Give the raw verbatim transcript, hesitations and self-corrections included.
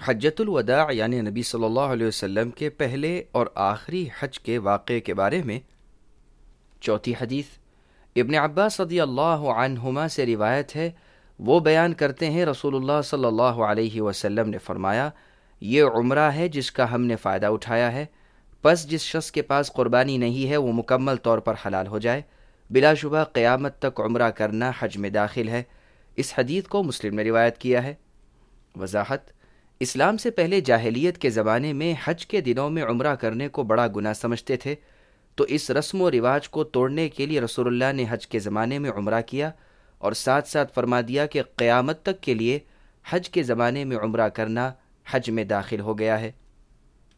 हज्जतुल वदा यानी नबी सल्लल्लाहु अलैहि वसल्लम के पहले और आखिरी हज के वाक़े के बारे में चौथी हदीस इब्न अब्बास रज़ियल्लाहु अन्हुमा से रिवायत है। वो बयान करते हैं रसूलुल्लाह सल्लल्लाहु अलैहि वसल्लम ने फरमाया, ये उम्रा है जिसका हमने फ़ायदा उठाया है। बस जिस शख्स के पास क़ुरबानी नहीं है वो मुकम्मल तौर पर हलाल हो जाए। बिलाशुबह क़यामत तक उम्रा करना हज में दाखिल है। इस हदीस को मुस्लिम ने रिवायत किया है। वज़ाहत: इस्लाम से पहले जाहिलियत के ज़माने में हज के दिनों में उम्रा करने को बड़ा गुनाह समझते थे, तो इस रस्म व रिवाज को तोड़ने के लिए रसूलुल्लाह ने हज के ज़माने में उम्रा किया और साथ साथ फरमा दिया कि क़यामत तक के लिए हज के ज़माने में उम्रा करना हज में दाखिल हो गया है।